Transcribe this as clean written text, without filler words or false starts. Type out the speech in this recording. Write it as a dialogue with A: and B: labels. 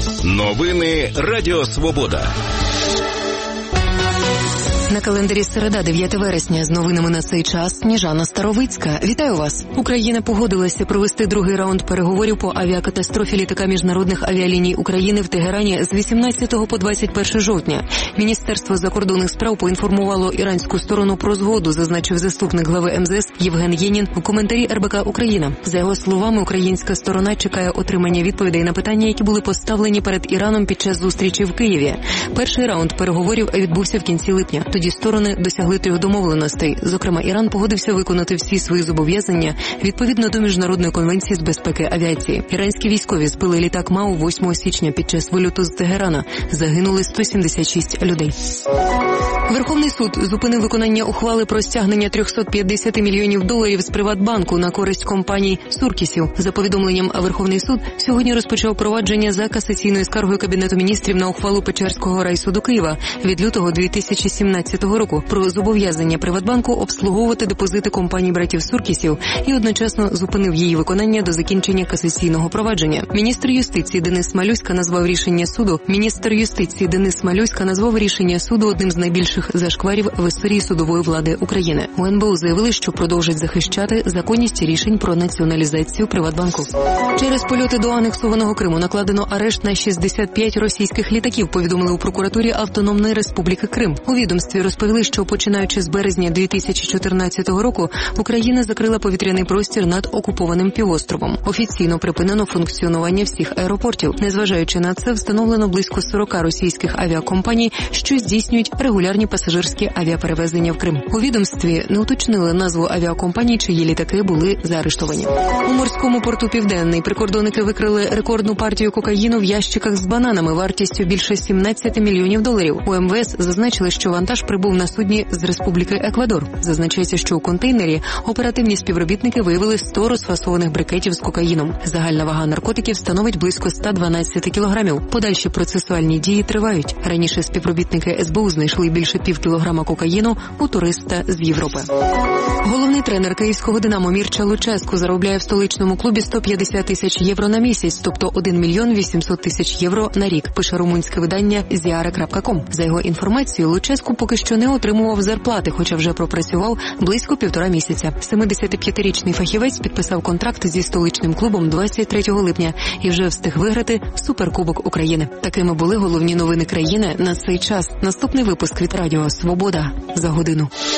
A: Новини Радіо Свобода.
B: На календарі середа, 9 вересня. З новинами на цей час Сніжана Старовицька. Вітаю вас. Україна погодилася провести другий раунд переговорів по авіакатастрофі літака міжнародних авіаліній України в Тегерані з 18 по 21 жовтня. Міністерство закордонних справ поінформувало іранську сторону про згоду, зазначив заступник глави МЗС Євген Єнін у коментарі РБК «Україна». За його словами, українська сторона чекає отримання відповідей на питання, які були поставлені перед Іраном під час зустрічі в Києві. Перший раунд переговорів відбувся в кінці липня. Тоді сторони досягли 3 домовленостей. Зокрема, Іран погодився виконати всі свої зобов'язання відповідно до Міжнародної конвенції з безпеки авіації. Іранські військові збили літак МАУ 8 січня під час вильоту з Тегерана. Загинули 176 людей. Верховний суд зупинив виконання ухвали про стягнення $350 мільйонів з Приватбанку на користь компаній Суркісів. За повідомленням Верховний суд сьогодні розпочав провадження за касаційною скаргою Кабінету міністрів на ухвалу Печерського райсуду Києва від лютого 2017 року про зобов'язання Приватбанку обслуговувати депозити компаній братів Суркісів і одночасно зупинив її виконання до закінчення касаційного провадження. Міністр юстиції Денис Малюська назвав рішення суду одним з найбільших зашкварів в історії судової влади України. У НБУ заявили, що продовжать захищати законність рішень про націоналізацію Приватбанку. Через польоти до анексованого Криму накладено арешт на 65 російських літаків, повідомили у прокуратурі Автономної Республіки Крим. У відомстві розповіли, що починаючи з березня 2014 року Україна закрила повітряний простір над окупованим півостровом. Офіційно припинено функціонування всіх аеропортів. Незважаючи на це, встановлено близько 40 російських авіакомпаній, що здійснюють регулярні пасажирські авіаперевезення в Крим. У відомстві не уточнили назву авіакомпаній, чиї літаки були заарештовані. У морському порту «Південний» прикордонники викрили рекордну партію кокаїну в ящиках з бананами вартістю більше $17 мільйонів. У МВС зазначили, що вантаж прибув на судні з Республіки Еквадор. Зазначається, що у контейнері оперативні співробітники виявили 100 розфасованих брикетів з кокаїном. Загальна вага наркотиків становить близько 112 кілограмів. Подальші процесуальні дії тривають. Раніше співробітники СБУ знайшли більше півкілограма кокаїну у туриста з Європи. Головний тренер київського «Динамо» Мірча Луческу заробляє в столичному клубі $150 000 на місяць, тобто $1 800 000 на рік, пише румунське видання ziare.com. За його інформацією, Луческу поки що не отримував зарплати, хоча вже пропрацював близько 1,5 місяця. 75-річний фахівець підписав контракт зі столичним клубом 23 липня і вже встиг виграти Суперкубок України. Такими були головні новини країни на цей час. Наступний випуск від Радіо Свобода за годину.